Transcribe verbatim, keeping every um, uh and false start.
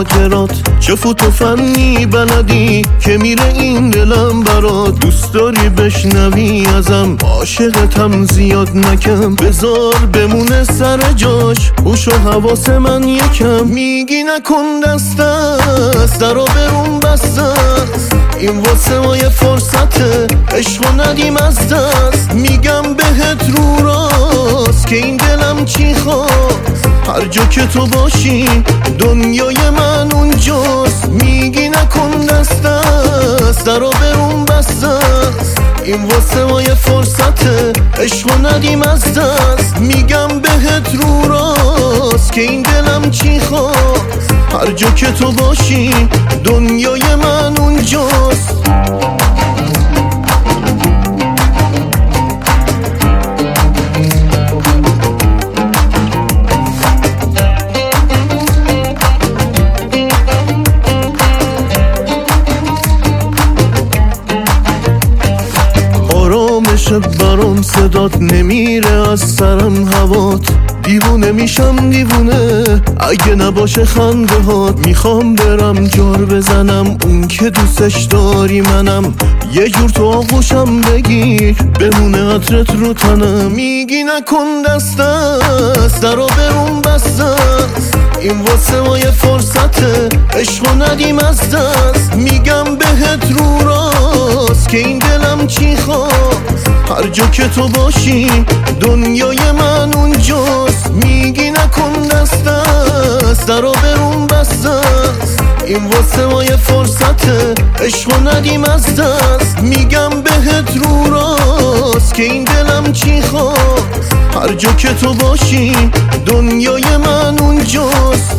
مهاجرات، چه فوت و فنی بلدی که میره این دلم برات. دوست داری بشنوی ازم عاشقتم زیاد نکم، بذار بمونه سر جاش هوش و حواس من یکم. میگی نکن دست است درو برون بسته است، این واسه ما یه فرصته عشقو ندیم از دست. میگم بهت رو راست که این دلم چی خواست، هر جا که تو باشی دنیای من اونجاست. میگی نکن دست است درو برون بسته است، این واسه ما یه فرصته عشقو ندیم از دست. میگم بهت رو راست که این دلم چی خواست، هر جا که تو باشی دنیای من اونجاست. شب برام صدات نمیره از سرم هوات، دیوونه میشم دیوونه اگه نباشه خنده هات. میخوام برم جار بزنم اون که دوستش داری منم، یه جور تو آغوشم بگیر بمونه عطرت رو تنم. میگی نکن دست است درو برون بسته است، این واسه ما یه فرصته عشقو ندیم از دست. میگم بهت رو راست که این دلم چی خواست، هر جا که تو باشی دنیای من اونجاست. میگی نکن دست است درو برون بسته است، این واسه ما یه فرصته عشقو ندیم از دست. میگم بهت رو راست که این دلم چی خواست، هر جا که تو باشی دنیای من اونجاست.